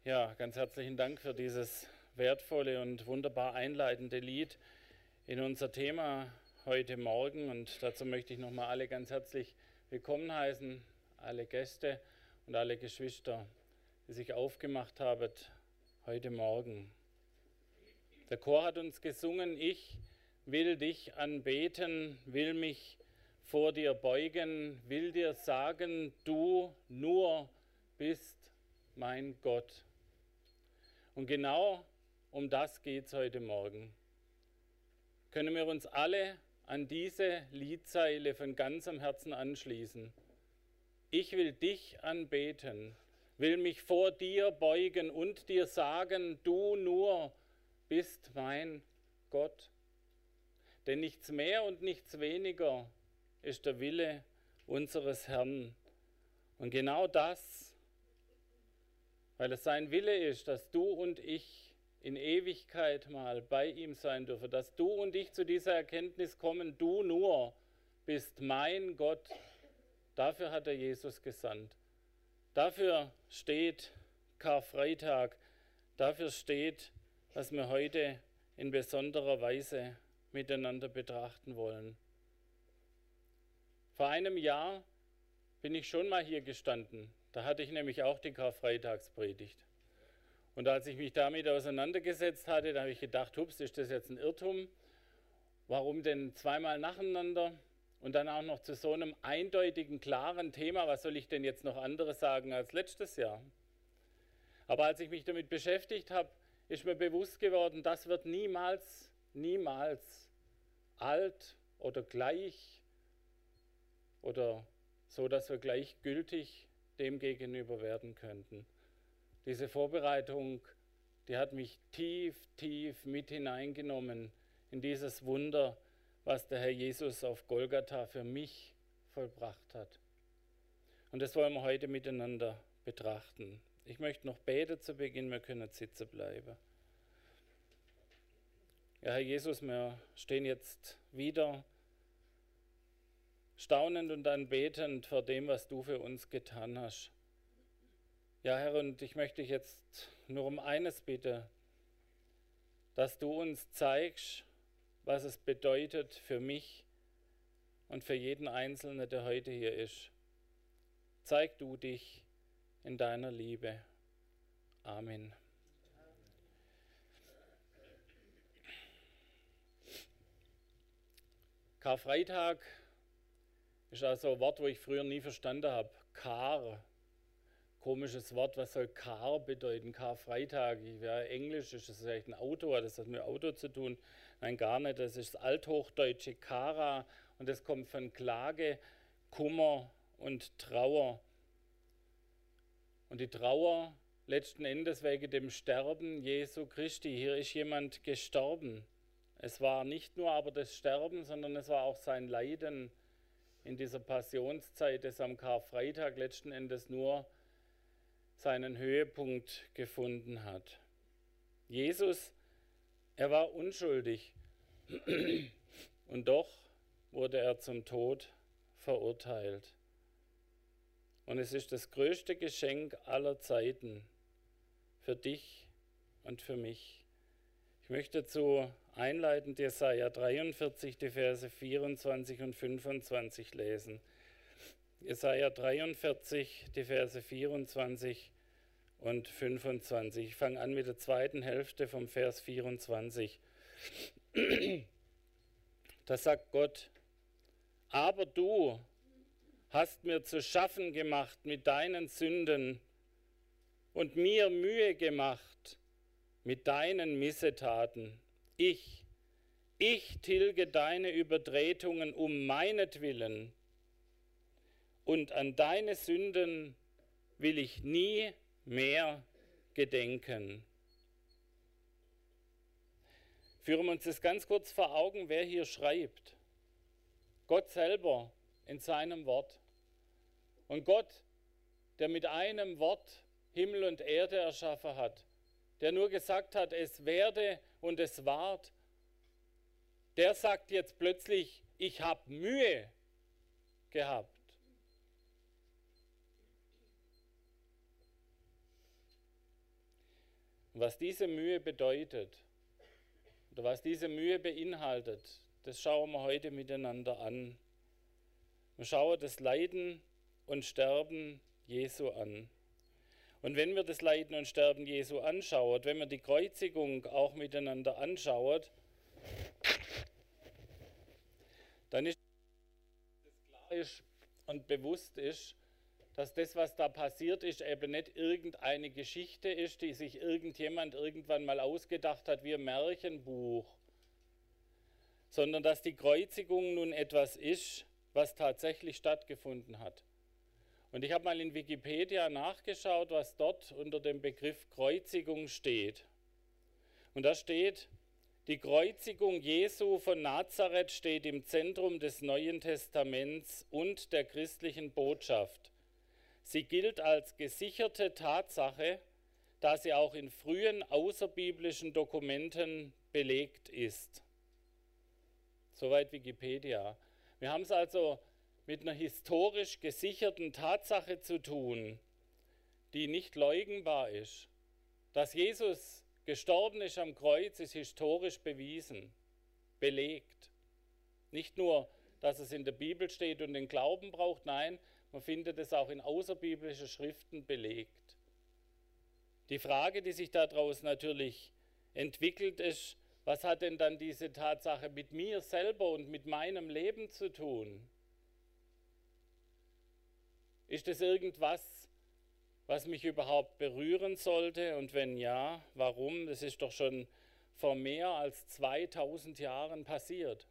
Ja, ganz herzlichen Dank für dieses wertvolle und wunderbar einleitende Lied in unser Thema heute Morgen. Und dazu möchte ich nochmal alle ganz herzlich willkommen heißen, alle Gäste und alle Geschwister, die sich aufgemacht haben heute Morgen. Der Chor hat uns gesungen: Ich will dich anbeten, will mich vor dir beugen, will dir sagen, du nur bist mein Gott. Und genau um das geht es heute Morgen. Können wir uns alle an diese Liedzeile von ganzem Herzen anschließen? Ich will dich anbeten, will mich vor dir beugen und dir sagen, du nur bist mein Gott. Denn nichts mehr und nichts weniger ist der Wille unseres Herrn. Und genau das, weil es sein Wille ist, dass du und ich in Ewigkeit mal bei ihm sein dürfen, dass du und ich zu dieser Erkenntnis kommen, du nur bist mein Gott. Dafür hat er Jesus gesandt. Dafür steht Karfreitag. Dafür steht, was wir heute in besonderer Weise miteinander betrachten wollen. Vor einem Jahr bin ich schon mal hier gestanden. Da hatte ich nämlich auch die Karfreitagspredigt. Und als ich mich damit auseinandergesetzt hatte, da habe ich gedacht, hups, ist das jetzt ein Irrtum? Warum denn zweimal nacheinander? Und dann auch noch zu so einem eindeutigen, klaren Thema, was soll ich denn jetzt noch anderes sagen als letztes Jahr? Aber als ich mich damit beschäftigt habe, ist mir bewusst geworden, das wird niemals alt oder gleich oder so, dass wir gleichgültig dem gegenüber werden könnten. Diese Vorbereitung, die hat mich tief mit hineingenommen in dieses Wunder, was der Herr Jesus auf Golgatha für mich vollbracht hat. Und das wollen wir heute miteinander betrachten. Ich möchte noch beten zu Beginn, wir können sitzen bleiben. Ja, Herr Jesus, wir stehen jetzt wieder staunend und anbetend vor dem, was du für uns getan hast. Ja, Herr, und ich möchte dich jetzt nur um eines bitten, dass du uns zeigst, was es bedeutet für mich und für jeden Einzelnen, der heute hier ist. Zeig du dich in deiner Liebe. Amen. Karfreitag ist also ein Wort, wo ich früher nie verstanden habe. Kar. Komisches Wort, was soll Kar bedeuten? Karfreitag. Ja, Englisch ist das vielleicht ein Auto, hat das mit Auto zu tun? Nein, gar nicht. Das ist das althochdeutsche Kara und das kommt von Klage, Kummer und Trauer. Und die Trauer letzten Endes wegen dem Sterben Jesu Christi. Hier ist jemand gestorben. Es war nicht nur aber das Sterben, sondern es war auch sein Leiden in dieser Passionszeit, das am Karfreitag letzten Endes nur seinen Höhepunkt gefunden hat. Jesus, er war unschuldig und doch wurde er zum Tod verurteilt. Und es ist das größte Geschenk aller Zeiten für dich und für mich. Ich möchte dazu einleitend Jesaja 43, die Verse 24 und 25 lesen. Jesaja 43, die Verse 24 und 25. Ich fange an mit der zweiten Hälfte vom Vers 24. Da sagt Gott: Aber du hast mir zu schaffen gemacht mit deinen Sünden und mir Mühe gemacht mit deinen Missetaten. Ich tilge deine Übertretungen um meinetwillen, und an deine Sünden will ich nie mehr gedenken. Führen wir uns das ganz kurz vor Augen, wer hier schreibt. Gott selber in seinem Wort. Und Gott, der mit einem Wort Himmel und Erde erschaffen hat, der nur gesagt hat, es werde und es ward, der sagt jetzt plötzlich, ich habe Mühe gehabt. Und was diese Mühe bedeutet oder was diese Mühe beinhaltet, das schauen wir heute miteinander an. Wir schauen das Leiden und Sterben Jesu an. Und wenn wir das Leiden und Sterben Jesu anschauen, wenn wir die Kreuzigung auch miteinander anschauen, dann ist es klar ist und bewusst ist, dass das, was da passiert ist, eben nicht irgendeine Geschichte ist, die sich irgendjemand irgendwann mal ausgedacht hat wie ein Märchenbuch, sondern dass die Kreuzigung nun etwas ist, was tatsächlich stattgefunden hat. Und ich habe mal in Wikipedia nachgeschaut, was dort unter dem Begriff Kreuzigung steht. Und da steht, die Kreuzigung Jesu von Nazareth steht im Zentrum des Neuen Testaments und der christlichen Botschaft. Sie gilt als gesicherte Tatsache, da sie auch in frühen außerbiblischen Dokumenten belegt ist. Soweit Wikipedia. Wir haben es also mit einer historisch gesicherten Tatsache zu tun, die nicht leugnbar ist. Dass Jesus gestorben ist am Kreuz, ist historisch bewiesen, belegt. Nicht nur, dass es in der Bibel steht und den Glauben braucht, nein, man findet es auch in außerbiblischen Schriften belegt. Die Frage, die sich daraus natürlich entwickelt, ist, was hat denn dann diese Tatsache mit mir selber und mit meinem Leben zu tun? Ist es irgendwas, was mich überhaupt berühren sollte? Und wenn ja, warum? Das ist doch schon vor mehr als 2000 Jahren passiert.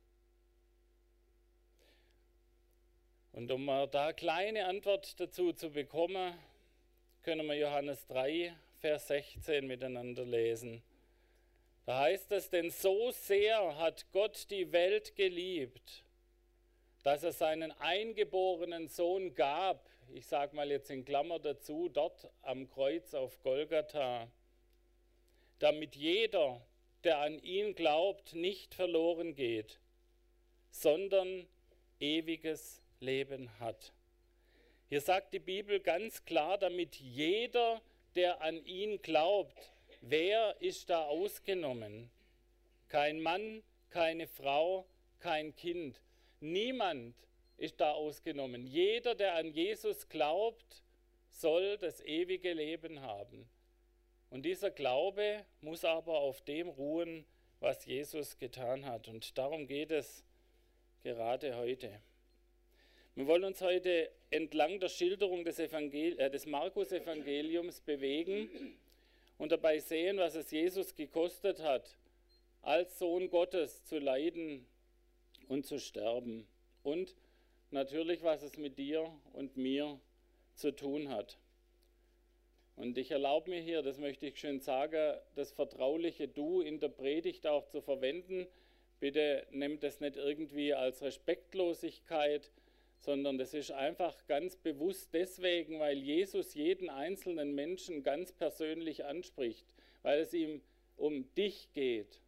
Und um da eine kleine Antwort dazu zu bekommen, können wir Johannes 3, Vers 16 miteinander lesen. Da heißt es, denn so sehr hat Gott die Welt geliebt, dass er seinen eingeborenen Sohn gab, ich sage mal jetzt in Klammer dazu, dort am Kreuz auf Golgatha, damit jeder, der an ihn glaubt, nicht verloren geht, sondern ewiges Leben hat. Hier sagt die Bibel ganz klar, damit jeder, der an ihn glaubt, wer ist da ausgenommen? Kein Mann, keine Frau, kein Kind. Niemand ist da ausgenommen. Jeder, der an Jesus glaubt, soll das ewige Leben haben. Und dieser Glaube muss aber auf dem ruhen, was Jesus getan hat. Und darum geht es gerade heute. Wir wollen uns heute entlang der Schilderung des Markus-Evangeliums bewegen und dabei sehen, was es Jesus gekostet hat, als Sohn Gottes zu leiden und zu sterben. Und natürlich, was es mit dir und mir zu tun hat. Und ich erlaube mir hier, das möchte ich schön sagen, das vertrauliche Du in der Predigt auch zu verwenden. Bitte nehmt es nicht irgendwie als Respektlosigkeit, sondern das ist einfach ganz bewusst deswegen, weil Jesus jeden einzelnen Menschen ganz persönlich anspricht, weil es ihm um dich geht.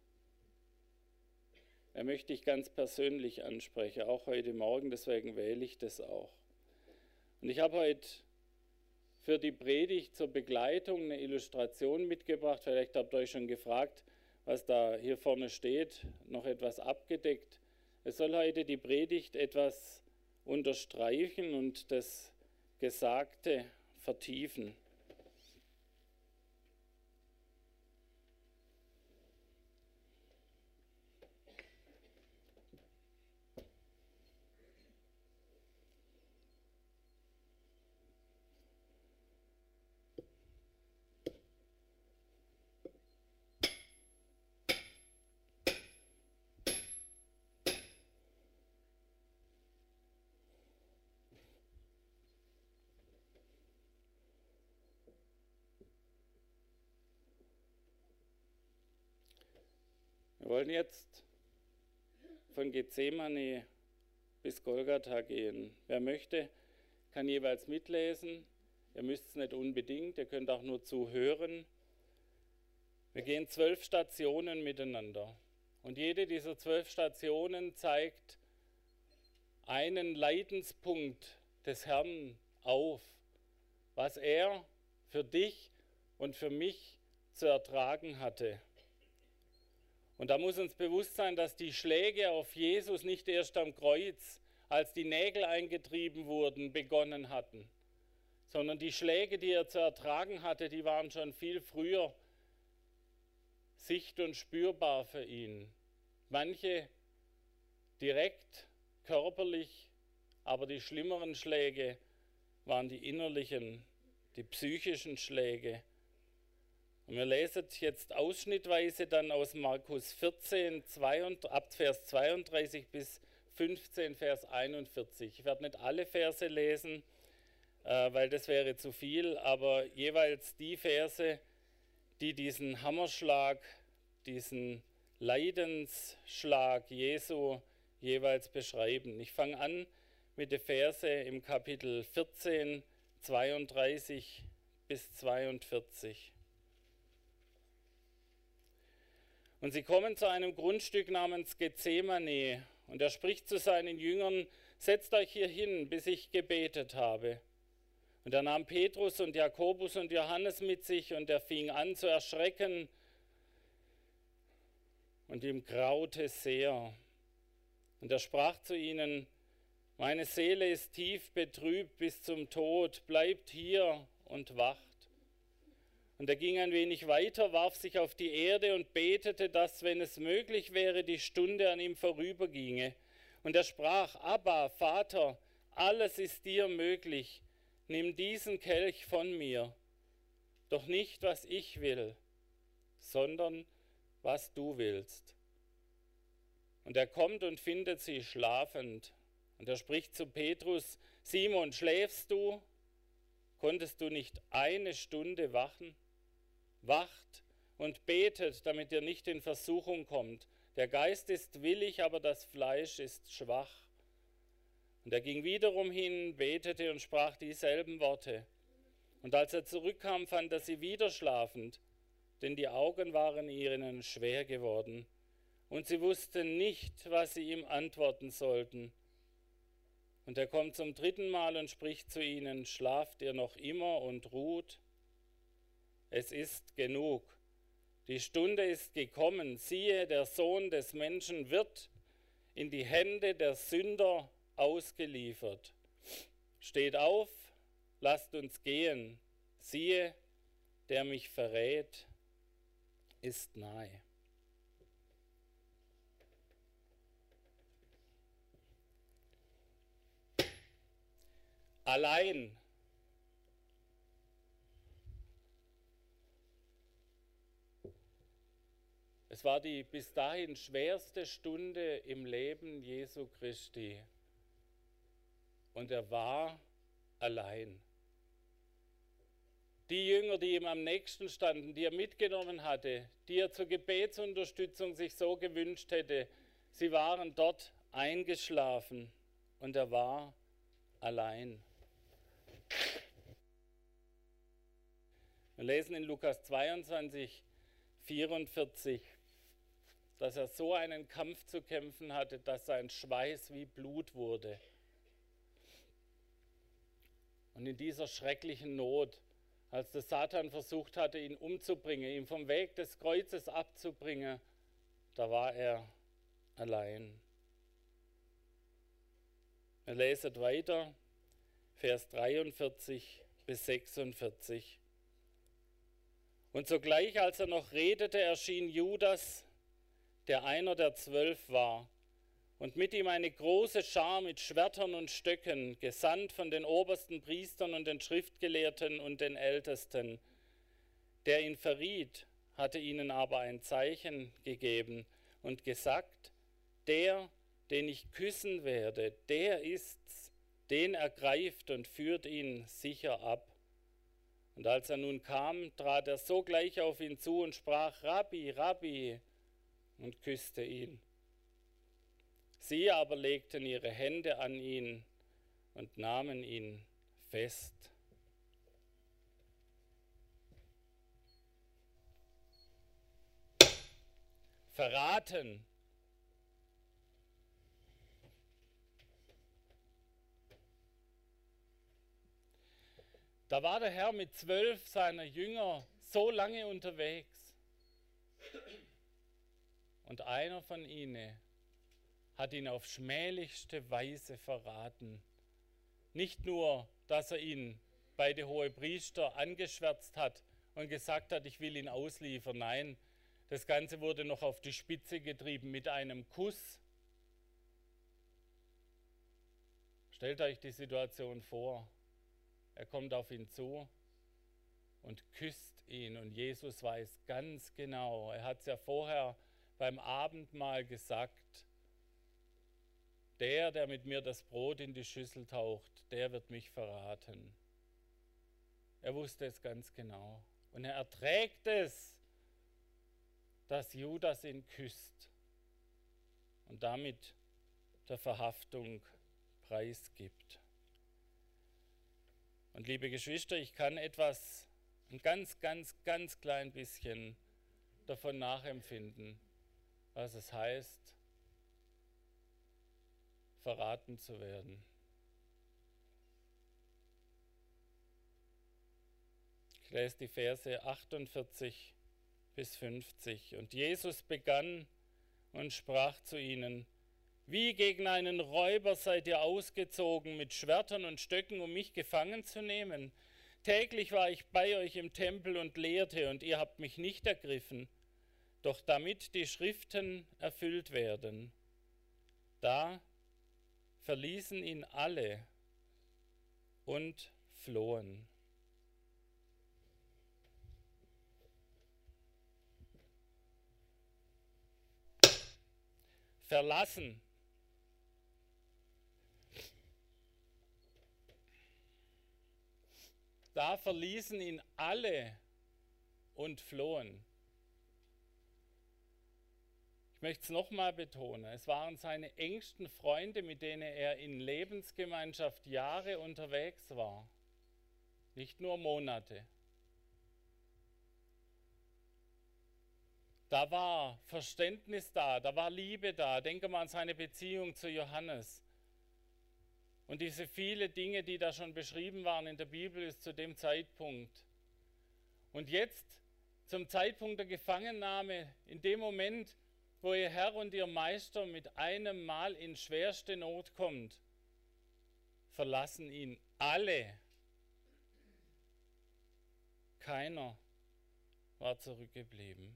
Er möchte dich ganz persönlich ansprechen, auch heute Morgen, deswegen wähle ich das auch. Und ich habe heute für die Predigt zur Begleitung eine Illustration mitgebracht. Vielleicht habt ihr euch schon gefragt, was da hier vorne steht, noch etwas abgedeckt. Es soll heute die Predigt etwas unterstreichen und das Gesagte vertiefen. Wir wollen jetzt von Gethsemane bis Golgatha gehen. Wer möchte, kann jeweils mitlesen. Ihr müsst es nicht unbedingt, ihr könnt auch nur zuhören. Wir gehen 12 Stationen miteinander. Und jede dieser 12 Stationen zeigt einen Leidenspunkt des Herrn auf, was er für dich und für mich zu ertragen hatte. Und da muss uns bewusst sein, dass die Schläge auf Jesus nicht erst am Kreuz, als die Nägel eingetrieben wurden, begonnen hatten, sondern die Schläge, die er zu ertragen hatte, die waren schon viel früher sicht- und spürbar für ihn. Manche direkt körperlich, aber die schlimmeren Schläge waren die innerlichen, die psychischen Schläge. Und wir lesen jetzt ausschnittweise dann aus Markus 14, ab Vers 32 bis 15, Vers 41. Ich werde nicht alle Verse lesen, weil das wäre zu viel, aber jeweils die Verse, die diesen Hammerschlag, diesen Leidensschlag Jesu jeweils beschreiben. Ich fange an mit den Verse im Kapitel 14, 32 bis 42. Und sie kommen zu einem Grundstück namens Gethsemane, und er spricht zu seinen Jüngern: Setzt euch hier hin, bis ich gebetet habe. Und er nahm Petrus und Jakobus und Johannes mit sich, und er fing an zu erschrecken, und ihm graute sehr. Und er sprach zu ihnen: Meine Seele ist tief betrübt bis zum Tod, bleibt hier und wacht. Und er ging ein wenig weiter, warf sich auf die Erde und betete, dass, wenn es möglich wäre, die Stunde an ihm vorüberginge. Und er sprach: Abba, Vater, alles ist dir möglich, nimm diesen Kelch von mir, doch nicht, was ich will, sondern was du willst. Und er kommt und findet sie schlafend. Und er spricht zu Petrus: Simon, schläfst du? Konntest du nicht eine Stunde wachen? Wacht und betet, damit ihr nicht in Versuchung kommt. Der Geist ist willig, aber das Fleisch ist schwach. Und er ging wiederum hin, betete und sprach dieselben Worte. Und als er zurückkam, fand er sie wieder schlafend, denn die Augen waren ihnen schwer geworden. Und sie wussten nicht, was sie ihm antworten sollten. Und er kommt zum dritten Mal und spricht zu ihnen: Schlaft ihr noch immer und ruht? Es ist genug. Die Stunde ist gekommen. Siehe, der Sohn des Menschen wird in die Hände der Sünder ausgeliefert. Steht auf, lasst uns gehen. Siehe, der mich verrät, ist nahe. Allein. Es war die bis dahin schwerste Stunde im Leben Jesu Christi. Und er war allein. Die Jünger, die ihm am nächsten standen, die er mitgenommen hatte, die er zur Gebetsunterstützung sich so gewünscht hätte, sie waren dort eingeschlafen und er war allein. Wir lesen in Lukas 22, 44, dass er so einen Kampf zu kämpfen hatte, dass sein Schweiß wie Blut wurde. Und in dieser schrecklichen Not, als der Satan versucht hatte, ihn umzubringen, ihn vom Weg des Kreuzes abzubringen, da war er allein. Wir lesen weiter, Vers 43 bis 46. Und sogleich, als er noch redete, erschien Judas, der einer der 12 war, und mit ihm eine große Schar mit Schwertern und Stöcken, gesandt von den obersten Priestern und den Schriftgelehrten und den Ältesten. Der ihn verriet, hatte ihnen aber ein Zeichen gegeben und gesagt: Der, den ich küssen werde, der ist's, den ergreift und führt ihn sicher ab. Und als er nun kam, trat er sogleich auf ihn zu und sprach: Rabbi, Rabbi, und küsste ihn. Sie aber legten ihre Hände an ihn und nahmen ihn fest. Verraten. Da war der Herr mit 12 seiner Jünger so lange unterwegs. Und einer von ihnen hat ihn auf schmählichste Weise verraten. Nicht nur, dass er ihn bei den Hohepriester angeschwärzt hat und gesagt hat, ich will ihn ausliefern. Nein, das Ganze wurde noch auf die Spitze getrieben mit einem Kuss. Stellt euch die Situation vor. Er kommt auf ihn zu und küsst ihn. Und Jesus weiß ganz genau, er hat es ja vorher beim Abendmahl gesagt, der mit mir das Brot in die Schüssel taucht, der wird mich verraten. Er wusste es ganz genau. Und er erträgt es, dass Judas ihn küsst und damit der Verhaftung preisgibt. Und liebe Geschwister, ich kann ein ganz klein bisschen davon nachempfinden, was es heißt, verraten zu werden. Ich lese die Verse 48 bis 50. Und Jesus begann und sprach zu ihnen: Wie gegen einen Räuber seid ihr ausgezogen mit Schwertern und Stöcken, um mich gefangen zu nehmen? Täglich war ich bei euch im Tempel und lehrte, und ihr habt mich nicht ergriffen. Doch damit die Schriften erfüllt werden, da verließen ihn alle und flohen. Verlassen. Da verließen ihn alle und flohen. Ich möchte es nochmal betonen, es waren seine engsten Freunde, mit denen er in Lebensgemeinschaft Jahre unterwegs war, nicht nur Monate. Da war Verständnis da war Liebe da. Denke mal an seine Beziehung zu Johannes. Und diese viele Dinge, die da schon beschrieben waren in der Bibel, ist zu dem Zeitpunkt. Und jetzt, zum Zeitpunkt der Gefangennahme, in dem Moment, wo ihr Herr und ihr Meister mit einem Mal in schwerste Not kommt, verlassen ihn alle. Keiner war zurückgeblieben.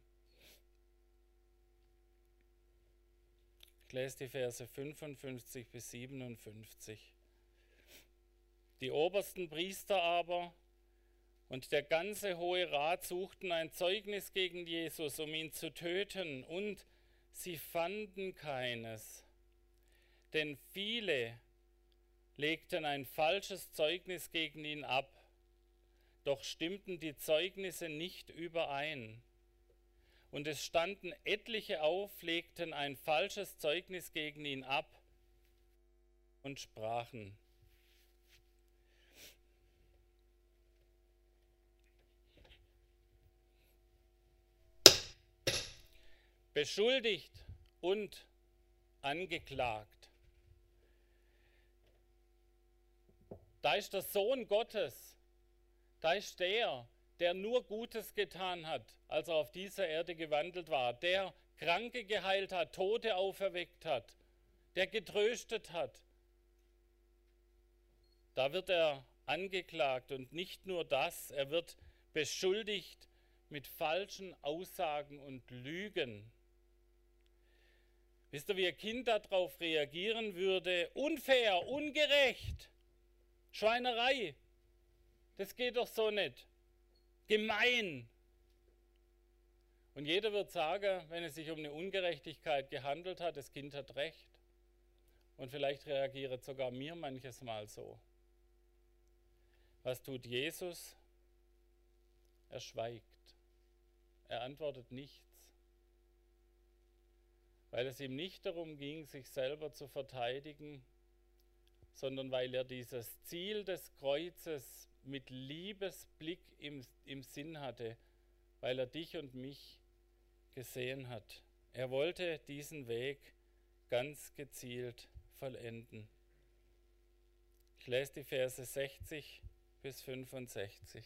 Ich lese die Verse 55 bis 57. Die obersten Priester aber und der ganze Hohe Rat suchten ein Zeugnis gegen Jesus, um ihn zu töten, und sie fanden keines. Denn viele legten ein falsches Zeugnis gegen ihn ab, doch stimmten die Zeugnisse nicht überein. Und es standen etliche auf, legten ein falsches Zeugnis gegen ihn ab und sprachen: Beschuldigt und angeklagt. Da ist der Sohn Gottes, da ist der nur Gutes getan hat, als er auf dieser Erde gewandelt war, der Kranke geheilt hat, Tote auferweckt hat, der getröstet hat. Da wird er angeklagt, und nicht nur das, er wird beschuldigt mit falschen Aussagen und Lügen. Wisst ihr, wie ein Kind darauf reagieren würde? Unfair, ungerecht, Schweinerei, das geht doch so nicht. Gemein. Und jeder wird sagen, wenn es sich um eine Ungerechtigkeit gehandelt hat, das Kind hat recht. Und vielleicht reagiert sogar mir manches Mal so. Was tut Jesus? Er schweigt. Er antwortet nichts. Weil es ihm nicht darum ging, sich selber zu verteidigen, sondern weil er dieses Ziel des Kreuzes mit Liebesblick im Sinn hatte, weil er dich und mich gesehen hat. Er wollte diesen Weg ganz gezielt vollenden. Ich lese die Verse 60 bis 65.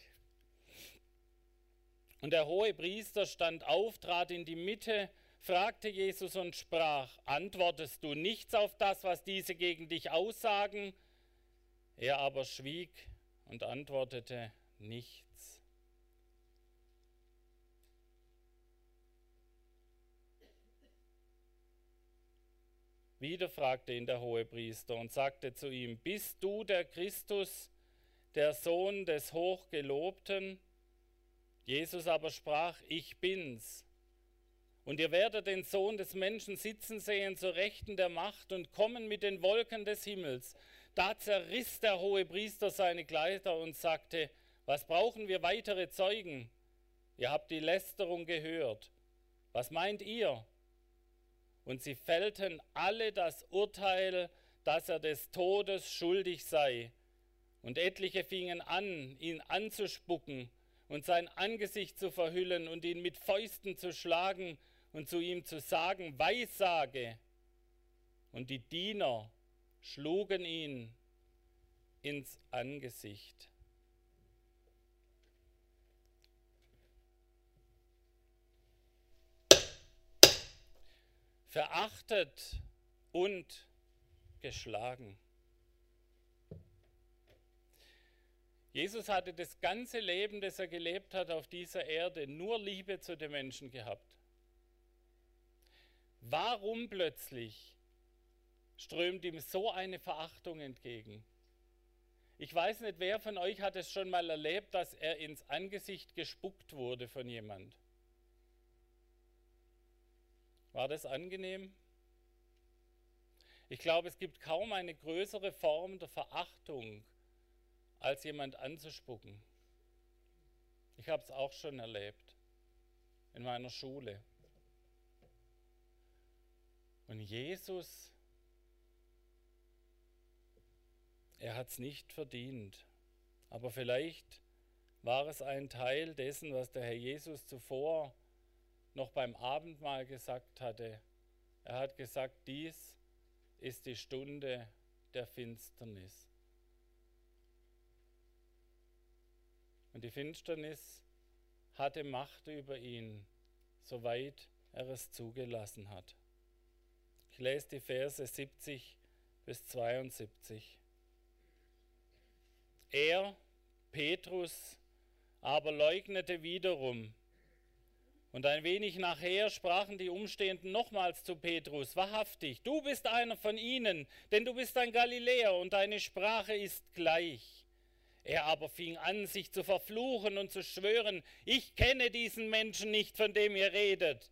Und der Hohepriester stand auf, trat in die Mitte, fragte Jesus und sprach: Antwortest du nichts auf das, was diese gegen dich aussagen? Er aber schwieg und antwortete nichts. Wieder fragte ihn der Hohepriester und sagte zu ihm: Bist du der Christus, der Sohn des Hochgelobten? Jesus aber sprach: Ich bin's. Und ihr werdet den Sohn des Menschen sitzen sehen zur Rechten der Macht und kommen mit den Wolken des Himmels. Da zerriss der Hohepriester seine Kleider und sagte: Was brauchen wir weitere Zeugen? Ihr habt die Lästerung gehört. Was meint ihr? Und sie fällten alle das Urteil, dass er des Todes schuldig sei. Und etliche fingen an, ihn anzuspucken und sein Angesicht zu verhüllen und ihn mit Fäusten zu schlagen und zu ihm zu sagen: Weissage. Und die Diener schlugen ihn ins Angesicht. Verachtet und geschlagen. Jesus hatte das ganze Leben, das er gelebt hat auf dieser Erde, nur Liebe zu den Menschen gehabt. Warum plötzlich strömt ihm so eine Verachtung entgegen? Ich weiß nicht, wer von euch hat es schon mal erlebt, dass er ins Angesicht gespuckt wurde von jemand. War das angenehm? Ich glaube, es gibt kaum eine größere Form der Verachtung, als jemand anzuspucken. Ich habe es auch schon erlebt in meiner Schule. Und Jesus, er hat es nicht verdient. Aber vielleicht war es ein Teil dessen, was der Herr Jesus zuvor noch beim Abendmahl gesagt hatte. Er hat gesagt: Dies ist die Stunde der Finsternis. Und die Finsternis hatte Macht über ihn, soweit er es zugelassen hat. Ich lese die Verse 70 bis 72. Er, Petrus, aber leugnete wiederum. Und ein wenig nachher sprachen die Umstehenden nochmals zu Petrus: Wahrhaftig, du bist einer von ihnen, denn du bist ein Galiläer und deine Sprache ist gleich. Er aber fing an, sich zu verfluchen und zu schwören: Ich kenne diesen Menschen nicht, von dem ihr redet.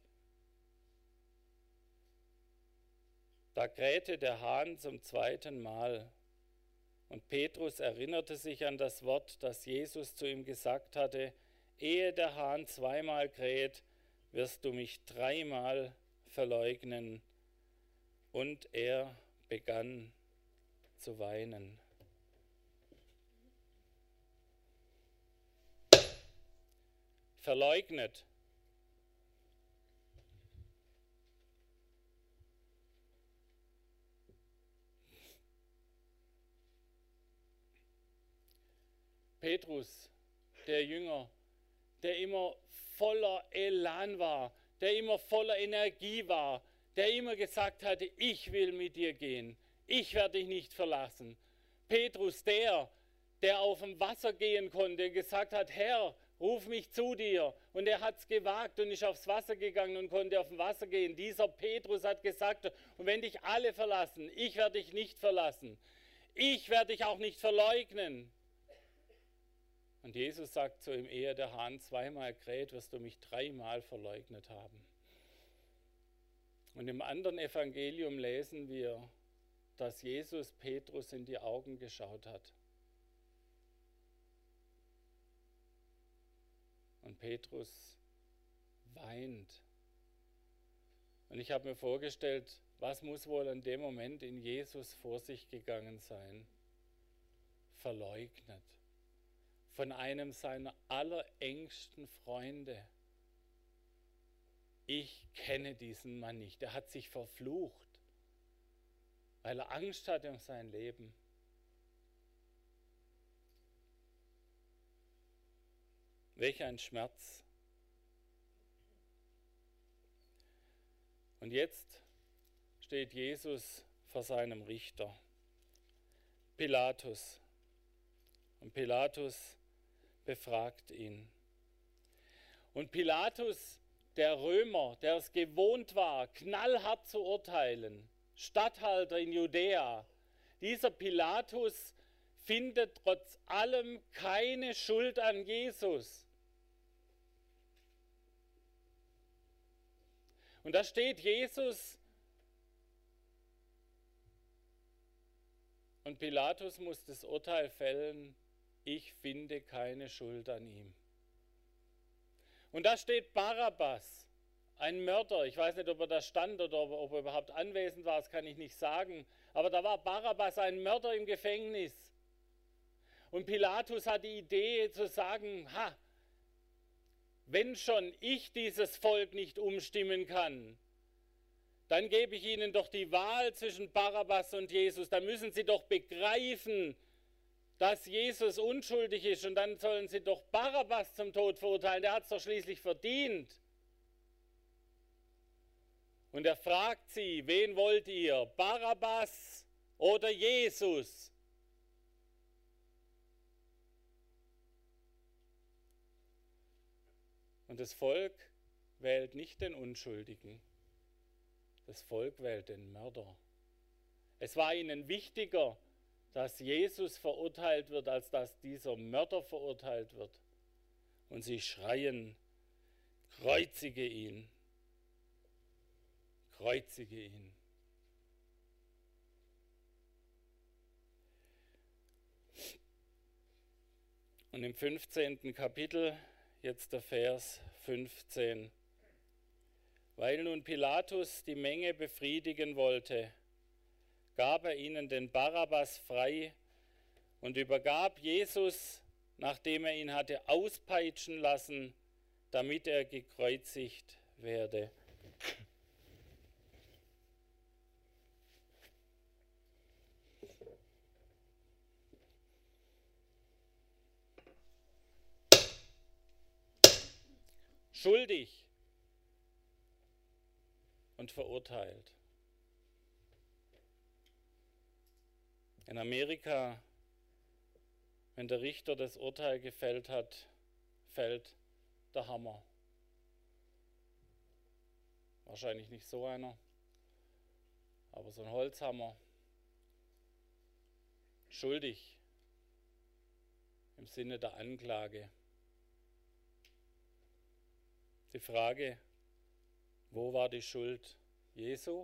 Da krähte der Hahn zum zweiten Mal. Und Petrus erinnerte sich an das Wort, das Jesus zu ihm gesagt hatte: Ehe der Hahn zweimal kräht, wirst du mich dreimal verleugnen. Und er begann zu weinen. Verleugnet. Petrus, der Jünger, der immer voller Elan war, der immer voller Energie war, der immer gesagt hatte: Ich will mit dir gehen, ich werde dich nicht verlassen. Petrus, der auf dem Wasser gehen konnte, gesagt hat: Herr, ruf mich zu dir. Und er hat es gewagt und ist aufs Wasser gegangen und konnte auf dem Wasser gehen. Dieser Petrus hat gesagt: Und wenn dich alle verlassen, ich werde dich nicht verlassen. Ich werde dich auch nicht verleugnen. Und Jesus sagt zu ihm: Ehe der Hahn zweimal kräht, wirst du mich dreimal verleugnet haben. Und im anderen Evangelium lesen wir, dass Jesus Petrus in die Augen geschaut hat. Und Petrus weint. Und ich habe mir vorgestellt, was muss wohl in dem Moment in Jesus vor sich gegangen sein? Verleugnet. Von einem seiner allerengsten Freunde. Ich kenne diesen Mann nicht. Er hat sich verflucht, weil er Angst hatte um sein Leben. Welch ein Schmerz. Und jetzt steht Jesus vor seinem Richter, Pilatus. Und Pilatus befragt ihn. Und Pilatus, der Römer, der es gewohnt war, knallhart zu urteilen, Statthalter in Judäa, dieser Pilatus findet trotz allem keine Schuld an Jesus. Und da steht Jesus und Pilatus muss das Urteil fällen, ich finde keine Schuld an ihm. Und da steht Barabbas, ein Mörder. Ich weiß nicht, ob er da stand oder ob er überhaupt anwesend war, das kann ich nicht sagen. Aber da war Barabbas ein Mörder im Gefängnis. Und Pilatus hat die Idee zu sagen, wenn schon ich dieses Volk nicht umstimmen kann, dann gebe ich ihnen doch die Wahl zwischen Barabbas und Jesus. Da müssen sie doch begreifen, dass Jesus unschuldig ist und dann sollen sie doch Barabbas zum Tod verurteilen. Der hat es doch schließlich verdient. Und er fragt sie, wen wollt ihr, Barabbas oder Jesus? Und das Volk wählt nicht den Unschuldigen, das Volk wählt den Mörder. Es war ihnen wichtiger, dass Jesus verurteilt wird, als dass dieser Mörder verurteilt wird. Und sie schreien, kreuzige ihn, kreuzige ihn. Und im 15. Kapitel, jetzt der Vers 15. Weil nun Pilatus die Menge befriedigen wollte, gab er ihnen den Barabbas frei und übergab Jesus, nachdem er ihn hatte auspeitschen lassen, damit er gekreuzigt werde. Schuldig und verurteilt. In Amerika, wenn der Richter das Urteil gefällt hat, fällt der Hammer. Wahrscheinlich nicht so einer, aber so ein Holzhammer. Schuldig im Sinne der Anklage. Die Frage, wo war die Schuld Jesu?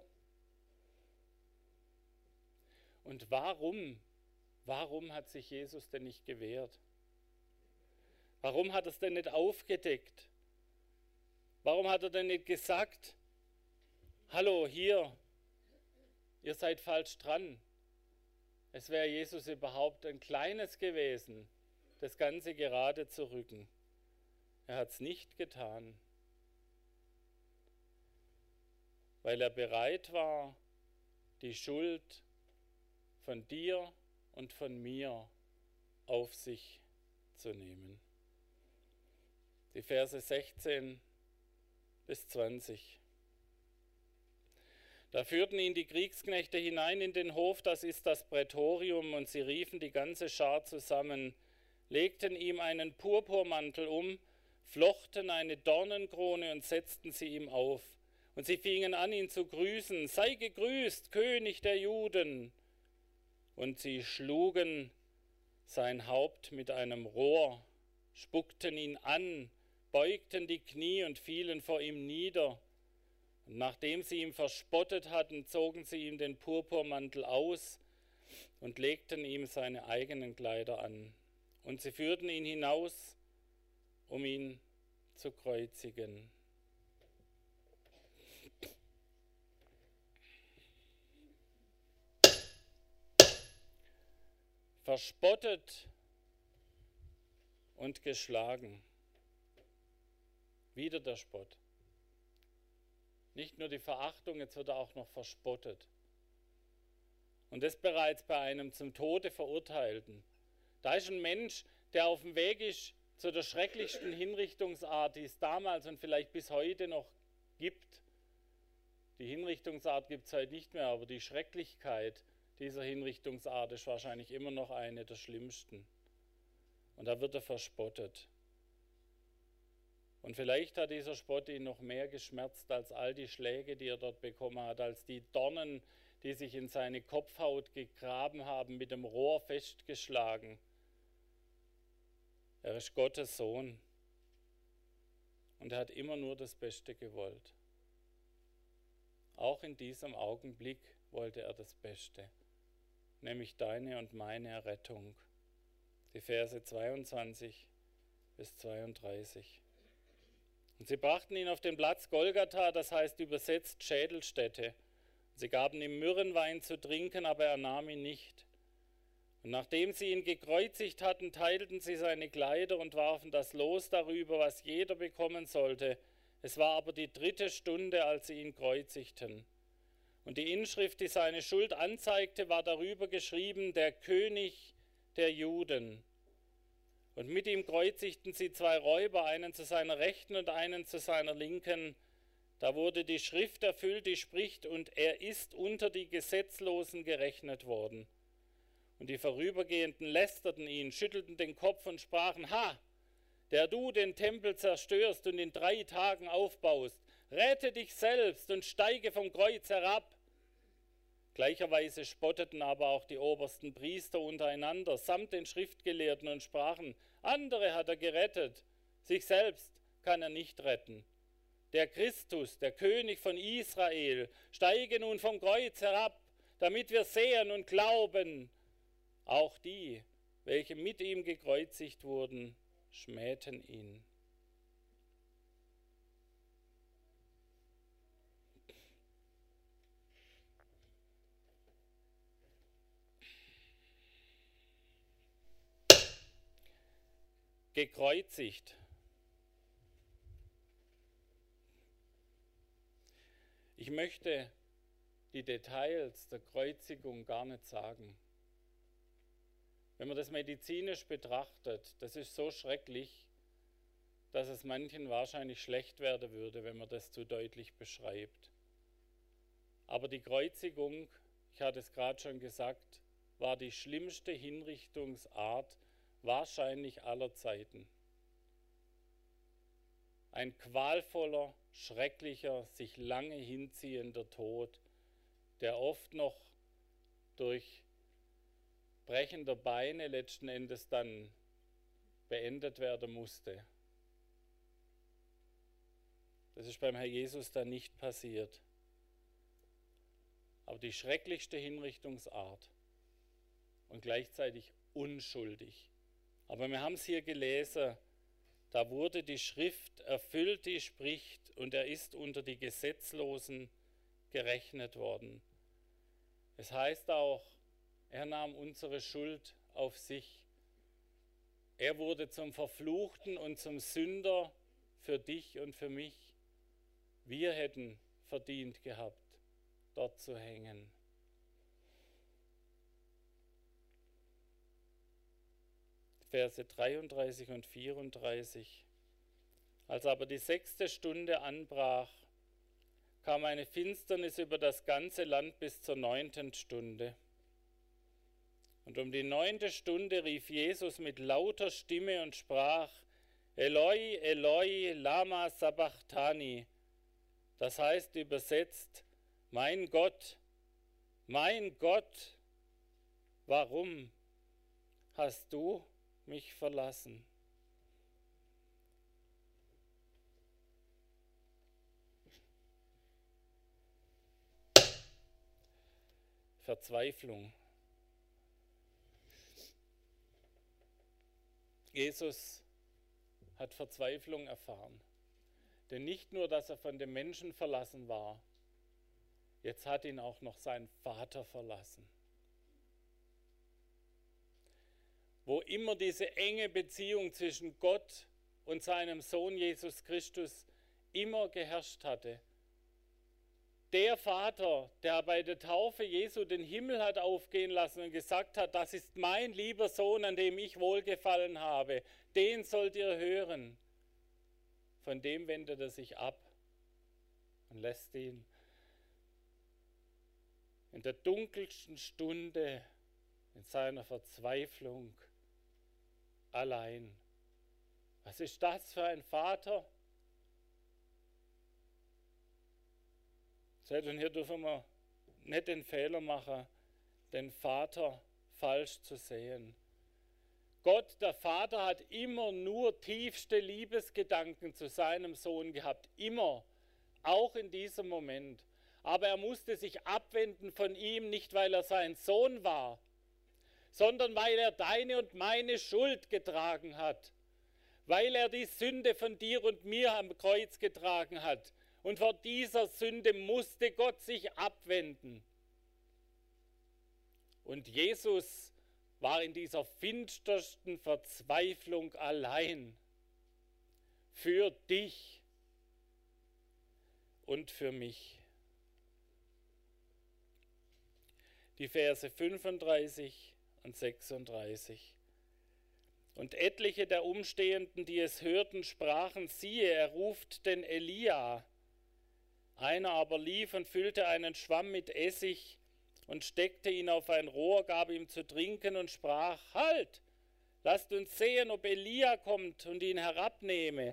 Und warum hat sich Jesus denn nicht gewehrt? Warum hat er es denn nicht aufgedeckt? Warum hat er denn nicht gesagt, hallo, hier, ihr seid falsch dran? Es wäre Jesus überhaupt ein kleines gewesen, das Ganze gerade zu rücken. Er hat es nicht getan, weil er bereit war, die Schuld von dir und von mir auf sich zu nehmen. Die Verse 16 bis 20. Da führten ihn die Kriegsknechte hinein in den Hof, das ist das Prätorium, und sie riefen die ganze Schar zusammen, legten ihm einen Purpurmantel um, flochten eine Dornenkrone und setzten sie ihm auf. Und sie fingen an, ihn zu grüßen, sei gegrüßt, König der Juden. Und sie schlugen sein Haupt mit einem Rohr, spuckten ihn an, beugten die Knie und fielen vor ihm nieder. Und nachdem sie ihn verspottet hatten, zogen sie ihm den Purpurmantel aus und legten ihm seine eigenen Kleider an. Und sie führten ihn hinaus, um ihn zu kreuzigen. Verspottet und geschlagen. Wieder der Spott. Nicht nur die Verachtung, jetzt wird er auch noch verspottet. Und das bereits bei einem zum Tode Verurteilten. Da ist ein Mensch, der auf dem Weg ist, zu der schrecklichsten Hinrichtungsart, die es damals und vielleicht bis heute noch gibt. Die Hinrichtungsart gibt es heute nicht mehr, aber die Schrecklichkeit dieser Hinrichtungsart ist wahrscheinlich immer noch eine der schlimmsten. Und da wird er verspottet. Und vielleicht hat dieser Spott ihn noch mehr geschmerzt als all die Schläge, die er dort bekommen hat, als die Dornen, die sich in seine Kopfhaut gegraben haben, mit dem Rohr festgeschlagen. Er ist Gottes Sohn und er hat immer nur das Beste gewollt. Auch in diesem Augenblick wollte er das Beste, nämlich deine und meine Errettung. Die Verse 22 bis 32. Und sie brachten ihn auf den Platz Golgatha, das heißt übersetzt Schädelstätte. Sie gaben ihm Myrrhenwein zu trinken, aber er nahm ihn nicht. Und nachdem sie ihn gekreuzigt hatten, teilten sie seine Kleider und warfen das Los darüber, was jeder bekommen sollte. Es war aber die 3. Stunde, als sie ihn kreuzigten. Und die Inschrift, die seine Schuld anzeigte, war darüber geschrieben: der König der Juden. Und mit ihm kreuzigten sie 2 Räuber, einen zu seiner Rechten und einen zu seiner Linken. Da wurde die Schrift erfüllt, die spricht: und er ist unter die Gesetzlosen gerechnet worden. Und die Vorübergehenden lästerten ihn, schüttelten den Kopf und sprachen: Ha, der du den Tempel zerstörst und in 3 Tagen aufbaust, rette dich selbst und steige vom Kreuz herab. Gleicherweise spotteten aber auch die obersten Priester untereinander, samt den Schriftgelehrten, und sprachen: Andere hat er gerettet, sich selbst kann er nicht retten. Der Christus, der König von Israel, steige nun vom Kreuz herab, damit wir sehen und glauben. Auch die, welche mit ihm gekreuzigt wurden, schmähten ihn. Gekreuzigt. Ich möchte die Details der Kreuzigung gar nicht sagen. Wenn man das medizinisch betrachtet, das ist so schrecklich, dass es manchen wahrscheinlich schlecht werden würde, wenn man das zu deutlich beschreibt. Aber die Kreuzigung, ich hatte es gerade schon gesagt, war die schlimmste Hinrichtungsart wahrscheinlich aller Zeiten. Ein qualvoller, schrecklicher, sich lange hinziehender Tod, der oft noch durch Brechen der Beine letzten Endes dann beendet werden musste. Das ist beim Herrn Jesus dann nicht passiert. Aber die schrecklichste Hinrichtungsart und gleichzeitig unschuldig. Aber wir haben es hier gelesen, da wurde die Schrift erfüllt, die spricht, und er ist unter die Gesetzlosen gerechnet worden. Es heißt auch, er nahm unsere Schuld auf sich. Er wurde zum Verfluchten und zum Sünder für dich und für mich. Wir hätten verdient gehabt, dort zu hängen. Verse 33 und 34. Als aber die 6. Stunde anbrach, kam eine Finsternis über das ganze Land bis zur 9. Stunde. Und um die 9. Stunde rief Jesus mit lauter Stimme und sprach: Eloi, Eloi, lama sabachthani. Das heißt übersetzt: Mein Gott, warum hast du mich verlassen? Verzweiflung. Jesus hat Verzweiflung erfahren. Denn nicht nur, dass er von dem Menschen verlassen war, jetzt hat ihn auch noch sein Vater verlassen. Wo immer diese enge Beziehung zwischen Gott und seinem Sohn Jesus Christus immer geherrscht hatte, Der Vater, der bei der Taufe Jesu den Himmel hat aufgehen lassen und gesagt hat, das ist mein lieber Sohn, an dem ich wohlgefallen habe, den sollt ihr hören. Von dem wendet er sich ab und lässt ihn in der dunkelsten Stunde in seiner Verzweiflung allein. Was ist das für ein Vater? Seht, und hier dürfen wir nicht den Fehler machen, den Vater falsch zu sehen. Gott, der Vater, hat immer nur tiefste Liebesgedanken zu seinem Sohn gehabt. Immer. Auch in diesem Moment. Aber er musste sich abwenden von ihm, nicht weil er sein Sohn war, sondern weil er deine und meine Schuld getragen hat. Weil er die Sünde von dir und mir am Kreuz getragen hat. Und vor dieser Sünde musste Gott sich abwenden. Und Jesus war in dieser finstersten Verzweiflung allein. Für dich und für mich. Die Verse 35 und 36. Und etliche der Umstehenden, die es hörten, sprachen, siehe, er ruft den Elia. Einer aber lief und füllte einen Schwamm mit Essig und steckte ihn auf ein Rohr, gab ihm zu trinken und sprach, halt, lasst uns sehen, ob Elia kommt und ihn herabnehme.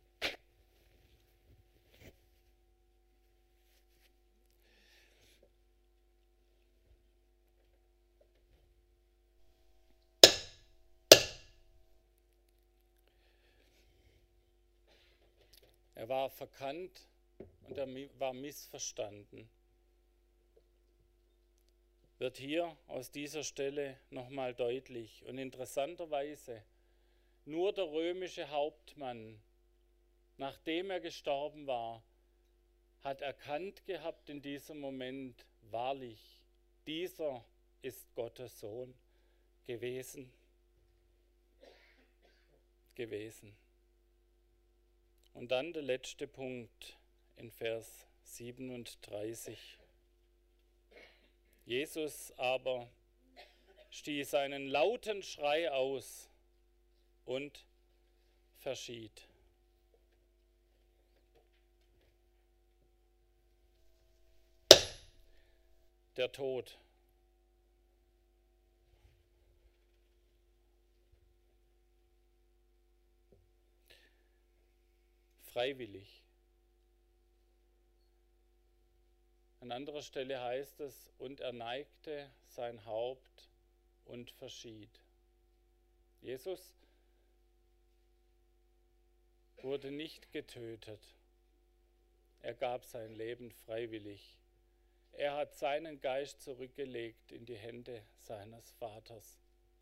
Er war verkannt und er war missverstanden. Wird hier aus dieser Stelle nochmal deutlich. Und interessanterweise, nur der römische Hauptmann, nachdem er gestorben war, hat erkannt gehabt in diesem Moment, wahrlich, dieser ist Gottes Sohn gewesen. Und dann der letzte Punkt in Vers 37. Jesus aber stieß einen lauten Schrei aus und verschied. Der Tod. Freiwillig. An anderer Stelle heißt es, und er neigte sein Haupt und verschied. Jesus wurde nicht getötet. Er gab sein Leben freiwillig. Er hat seinen Geist zurückgelegt in die Hände seines Vaters.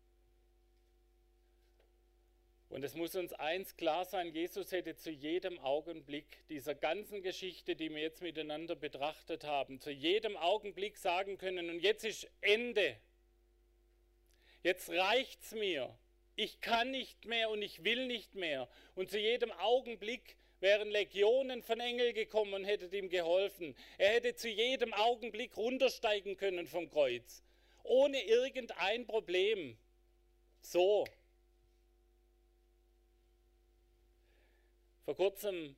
Und es muss uns eins klar sein, Jesus hätte zu jedem Augenblick dieser ganzen Geschichte, die wir jetzt miteinander betrachtet haben, zu jedem Augenblick sagen können, und jetzt ist Ende. Jetzt reicht's mir. Ich kann nicht mehr und ich will nicht mehr. Und zu jedem Augenblick wären Legionen von Engeln gekommen und hätten ihm geholfen. Er hätte zu jedem Augenblick runtersteigen können vom Kreuz. Ohne irgendein Problem. So. Vor kurzem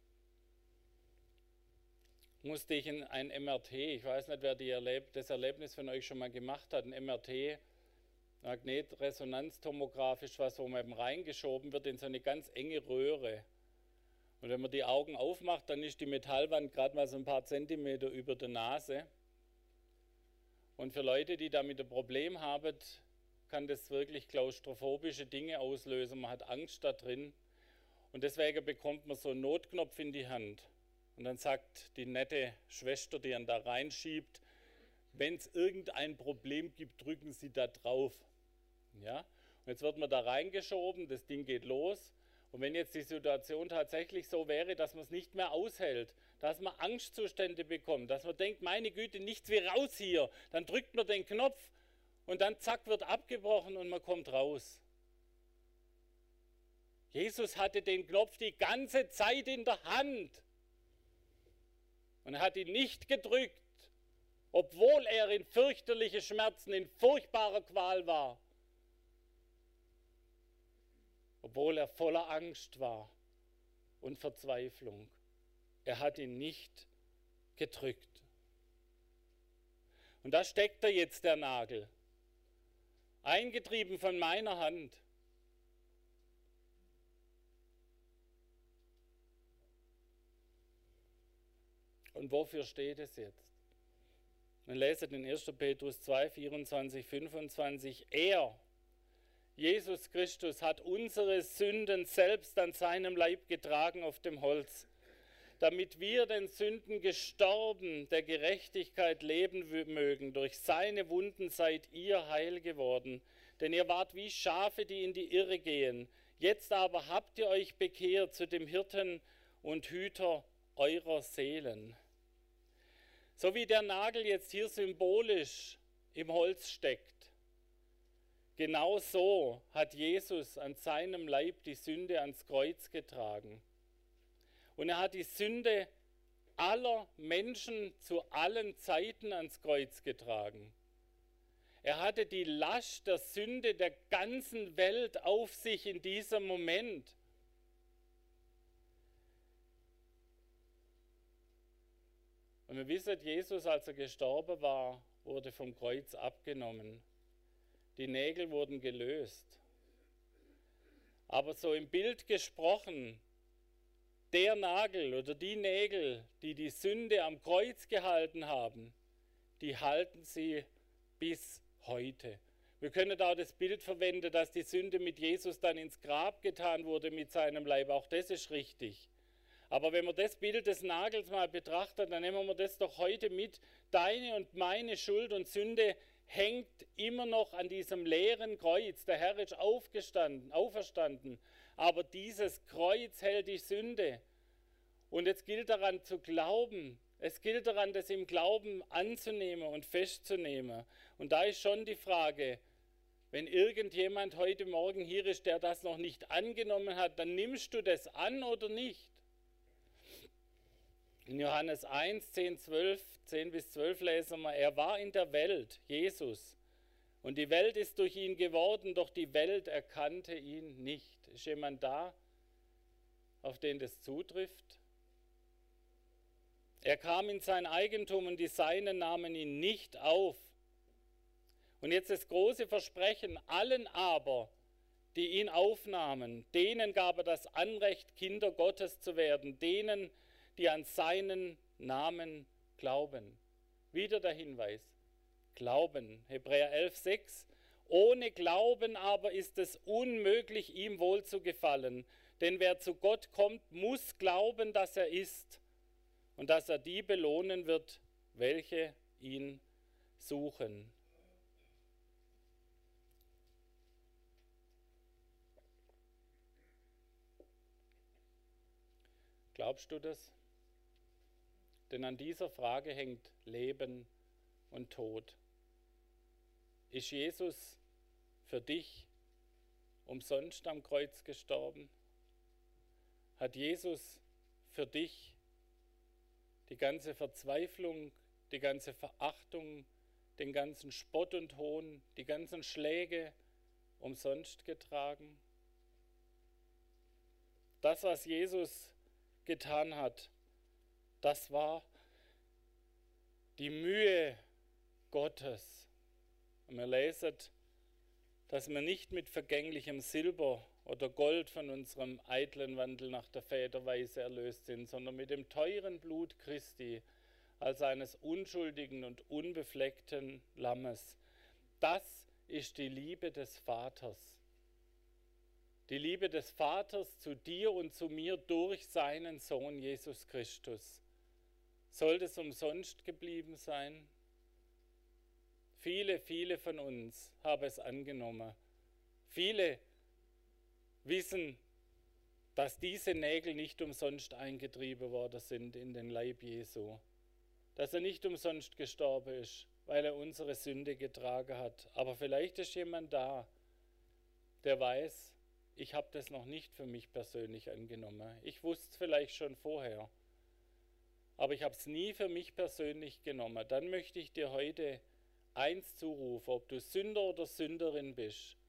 musste ich in ein MRT, ich weiß nicht, wer das Erlebnis von euch schon mal gemacht hat, ein MRT, Magnetresonanztomograph ist was, wo man eben reingeschoben wird in so eine ganz enge Röhre. Und wenn man die Augen aufmacht, dann ist die Metallwand gerade mal so ein paar Zentimeter über der Nase. Und für Leute, die damit ein Problem haben, kann das wirklich klaustrophobische Dinge auslösen. Man hat Angst da drin. Und deswegen bekommt man so einen Notknopf in die Hand. Und dann sagt die nette Schwester, die einen da reinschiebt, wenn es irgendein Problem gibt, drücken Sie da drauf. Ja? Und jetzt wird man da reingeschoben, das Ding geht los. Und wenn jetzt die Situation tatsächlich so wäre, dass man es nicht mehr aushält, dass man Angstzustände bekommt, dass man denkt, meine Güte, nichts wie raus hier, dann drückt man den Knopf und dann zack, wird abgebrochen und man kommt raus. Jesus hatte den Knopf die ganze Zeit in der Hand. Und er hat ihn nicht gedrückt, obwohl er in fürchterliche Schmerzen, in furchtbarer Qual war. Obwohl er voller Angst war und Verzweiflung. Er hat ihn nicht gedrückt. Und da steckt er jetzt, der Nagel, eingetrieben von meiner Hand. Und wofür steht es jetzt? Man lese den 1. Petrus 2, 24, 25. Er, Jesus Christus, hat unsere Sünden selbst an seinem Leib getragen auf dem Holz, damit wir den Sünden gestorben, der Gerechtigkeit leben mögen. Durch seine Wunden seid ihr heil geworden, denn ihr wart wie Schafe, die in die Irre gehen. Jetzt aber habt ihr euch bekehrt zu dem Hirten und Hüter eurer Seelen. So wie der Nagel jetzt hier symbolisch im Holz steckt, genau so hat Jesus an seinem Leib die Sünde ans Kreuz getragen. Und er hat die Sünde aller Menschen zu allen Zeiten ans Kreuz getragen. Er hatte die Last der Sünde der ganzen Welt auf sich in diesem Moment. Und wir wissen, Jesus, als er gestorben war, wurde vom Kreuz abgenommen. Die Nägel wurden gelöst. Aber so im Bild gesprochen, der Nagel oder die Nägel, die die Sünde am Kreuz gehalten haben, die halten sie bis heute. Wir können da das Bild verwenden, dass die Sünde mit Jesus dann ins Grab getan wurde mit seinem Leib. Auch das ist richtig. Aber wenn man das Bild des Nagels mal betrachtet, dann nehmen wir das doch heute mit. Deine und meine Schuld und Sünde hängt immer noch an diesem leeren Kreuz. Der Herr ist auferstanden. Aber dieses Kreuz hält die Sünde. Und es gilt daran zu glauben. Es gilt daran, das im Glauben anzunehmen und festzunehmen. Und da ist schon die Frage, wenn irgendjemand heute Morgen hier ist, der das noch nicht angenommen hat, dann nimmst du das an oder nicht? In Johannes 1, 10 bis 12 lesen wir, er war in der Welt, Jesus, und die Welt ist durch ihn geworden, doch die Welt erkannte ihn nicht. Ist jemand da, auf den das zutrifft? Er kam in sein Eigentum und die Seinen nahmen ihn nicht auf. Und jetzt das große Versprechen, allen aber, die ihn aufnahmen, denen gab er das Anrecht, Kinder Gottes zu werden, denen, die an seinen Namen glauben. Wieder der Hinweis, Glauben. Hebräer 11, 6. Ohne Glauben aber ist es unmöglich, ihm wohl zu gefallen. Denn wer zu Gott kommt, muss glauben, dass er ist und dass er die belohnen wird, welche ihn suchen. Glaubst du das? Denn an dieser Frage hängt Leben und Tod. Ist Jesus für dich umsonst am Kreuz gestorben? Hat Jesus für dich die ganze Verzweiflung, die ganze Verachtung, den ganzen Spott und Hohn, die ganzen Schläge umsonst getragen? Das, was Jesus getan hat, das war die Mühe Gottes. Und wir lesen, dass wir nicht mit vergänglichem Silber oder Gold von unserem eitlen Wandel nach der Väterweise erlöst sind, sondern mit dem teuren Blut Christi als eines unschuldigen und unbefleckten Lammes. Das ist die Liebe des Vaters. Die Liebe des Vaters zu dir und zu mir durch seinen Sohn Jesus Christus. Soll das umsonst geblieben sein? Viele, viele von uns haben es angenommen. Viele wissen, dass diese Nägel nicht umsonst eingetrieben worden sind in den Leib Jesu. Dass er nicht umsonst gestorben ist, weil er unsere Sünde getragen hat. Aber vielleicht ist jemand da, der weiß, ich habe das noch nicht für mich persönlich angenommen. Ich wusste es vielleicht schon vorher. aber ich habe es nie für mich persönlich genommen. Dann möchte ich dir heute eins zurufen, ob du Sünder oder Sünderin bist.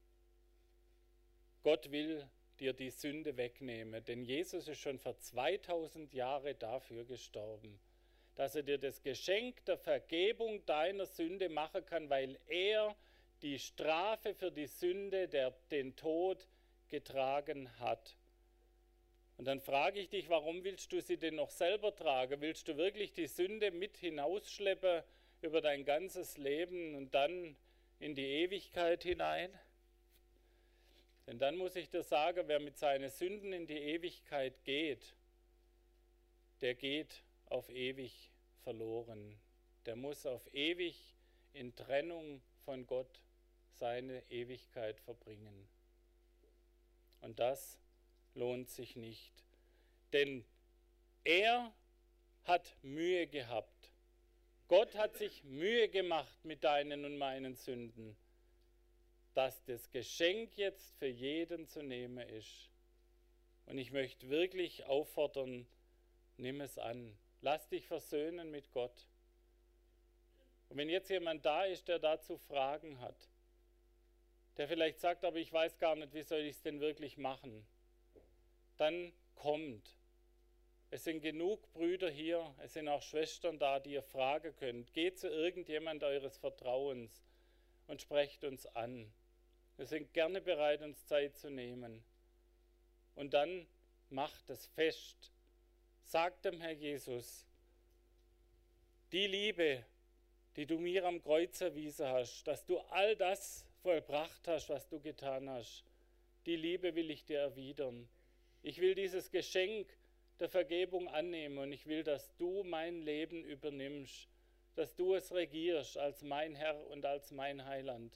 Gott will dir die Sünde wegnehmen, denn Jesus ist schon vor 2000 Jahren dafür gestorben, dass er dir das Geschenk der Vergebung deiner Sünde machen kann, weil er die Strafe für die Sünde, den Tod getragen hat. Und dann frage ich dich, warum willst du sie denn noch selber tragen? Willst du wirklich die Sünde mit hinausschleppen über dein ganzes Leben und dann in die Ewigkeit hinein? Denn dann muss ich dir sagen, wer mit seinen Sünden in die Ewigkeit geht, der geht auf ewig verloren. Der muss auf ewig in Trennung von Gott seine Ewigkeit verbringen. Und das lohnt sich nicht. Denn er hat Mühe gehabt. Gott hat sich Mühe gemacht mit deinen und meinen Sünden, dass das Geschenk jetzt für jeden zu nehmen ist. Und ich möchte wirklich auffordern, nimm es an. Lass dich versöhnen mit Gott. Und wenn jetzt jemand da ist, der dazu Fragen hat, der vielleicht sagt, aber ich weiß gar nicht, wie soll ich es denn wirklich machen, dann kommt. Es sind genug Brüder hier, es sind auch Schwestern da, die ihr fragen könnt. Geht zu irgendjemand eures Vertrauens und sprecht uns an. Wir sind gerne bereit, uns Zeit zu nehmen. Und dann macht es fest. Sagt dem Herr Jesus, die Liebe, die du mir am Kreuz erwiesen hast, dass du all das vollbracht hast, was du getan hast, die Liebe will ich dir erwidern. Ich will dieses Geschenk der Vergebung annehmen und ich will, dass du mein Leben übernimmst, dass du es regierst als mein Herr und als mein Heiland.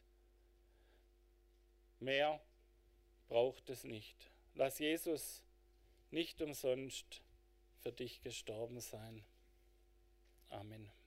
Mehr braucht es nicht. Lass Jesus nicht umsonst für dich gestorben sein. Amen.